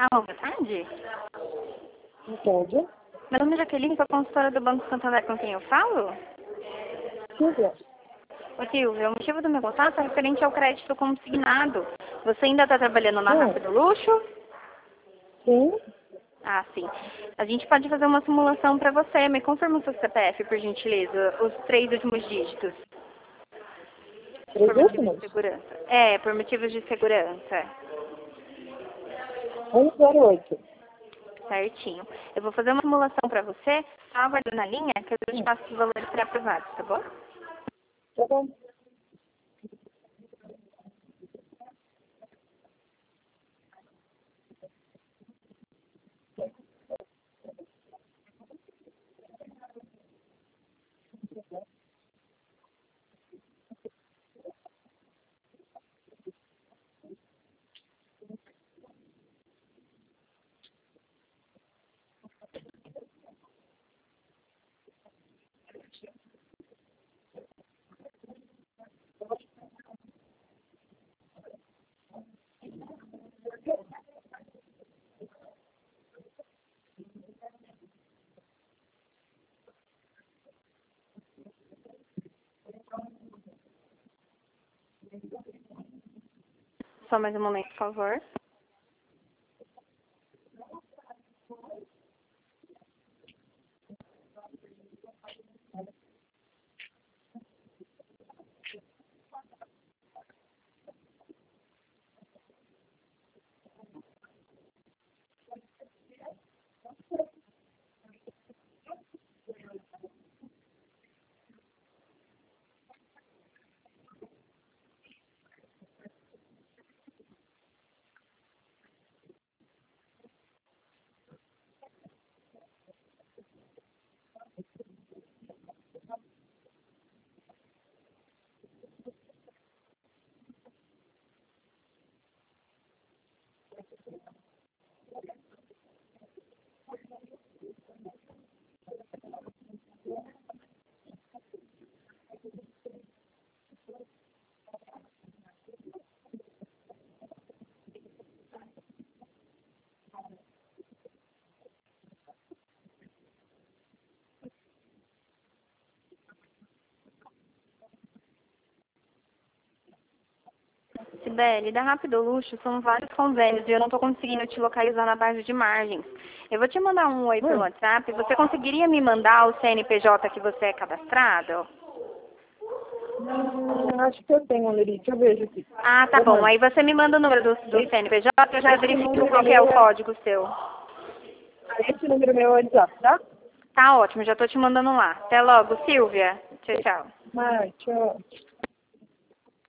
Alô, boa tarde. Entende? Meu nome é Jaqueline, sou consultora do Banco Santander, com quem eu falo? Silvia? Ô Silvia, o motivo do meu contato é referente ao crédito consignado. Você ainda está trabalhando na Rápido Luxo? Sim. Ah, sim. A gente pode fazer uma simulação para você. Me confirma o seu CPF, por gentileza, os 3 últimos dígitos. Três Por motivos de últimos? segurança. É, por motivos de segurança. 108. Certinho. Eu vou fazer uma simulação para você, só aguardando na linha, que eu te passo os valores pré-aprovados, tá bom? Tá bom. Só mais um momento, por favor. Sibeli, da Rápido Luxo são vários convênios e eu não estou conseguindo te localizar na base de margens. Eu vou te mandar um oi pelo WhatsApp. Você conseguiria me mandar o CNPJ que você é cadastrado? Acho que eu tenho, Lerice. Eu vejo aqui. Ah, tá bom. Aí você me manda o número do CNPJ, eu já verifico qual que é o código seu. Esse número meu é o WhatsApp, tá? Tá ótimo, já estou te mandando lá. Até logo, Silvia. Tchau, tchau. Tchau.